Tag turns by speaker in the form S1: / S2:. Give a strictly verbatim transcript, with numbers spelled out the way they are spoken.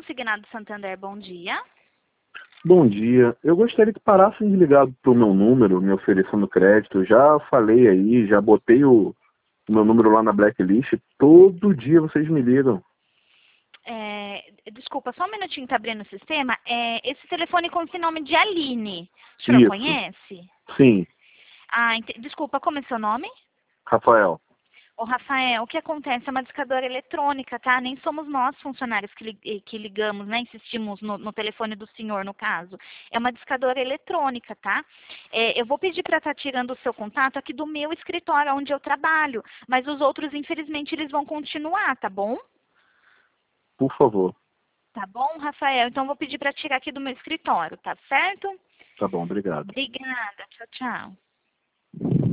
S1: Consignado Santander, bom dia.
S2: Bom dia. Eu gostaria que parassem de ligar para o meu número, me oferecendo crédito. Eu já falei aí, já botei o, o meu número lá na blacklist. Todo dia vocês me ligam.
S1: É, desculpa, só um minutinho, tá abrindo o sistema. É, esse telefone com esse nome de Aline, o senhor
S2: Isso.
S1: conhece?
S2: Sim,
S1: Ah, ent- desculpa, como é seu nome?
S2: Rafael.
S1: Ô, Rafael, o que acontece é uma discadora eletrônica, tá? Nem somos nós, funcionários, que, li- que ligamos, né? Insistimos no, no telefone do senhor, no caso. É uma discadora eletrônica, tá? É, eu vou pedir para estar tirando o seu contato aqui do meu escritório, onde eu trabalho. Mas os outros, infelizmente, eles vão continuar, tá bom?
S2: Por favor.
S1: Tá bom, Rafael? Então, eu vou pedir para tirar aqui do meu escritório, tá certo?
S2: Tá bom, obrigado.
S1: Obrigada. Tchau, tchau.